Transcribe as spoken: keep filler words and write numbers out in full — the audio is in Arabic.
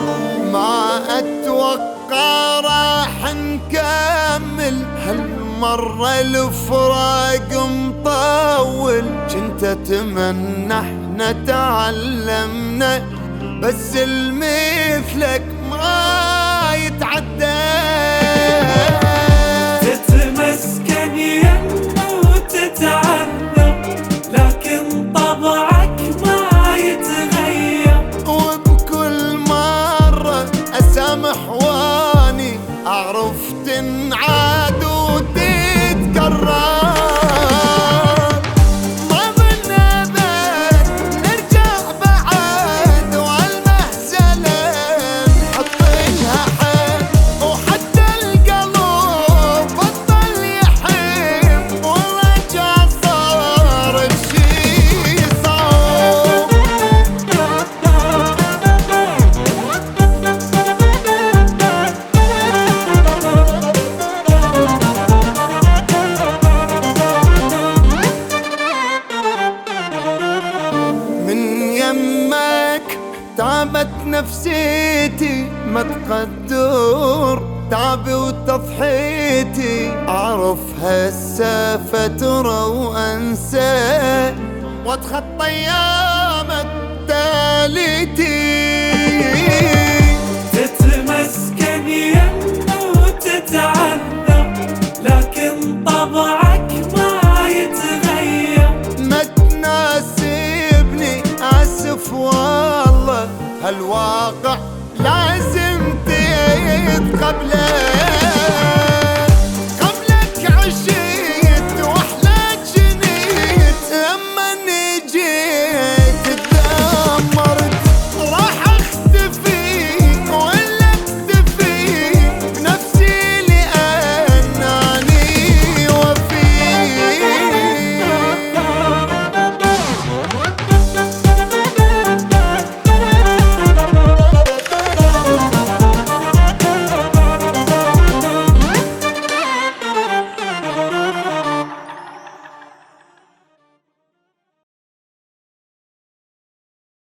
ما اتوقع راح نكمل هالمرة، الفراق مطول. كنت اتمنى احنا تعلمنا، بس المثلك ما يتعدى. تتمسكن يمه وتتعلم، لكن طبعك ما يتغير. وبكل مرة اسامح واني اعرف تنعاد وتتكرر. تعبت نفسيتي ما تقدر تعبي وتضحيتي، أعرف هسه فترة وأنسى وأتخطى أيامك تاليتي.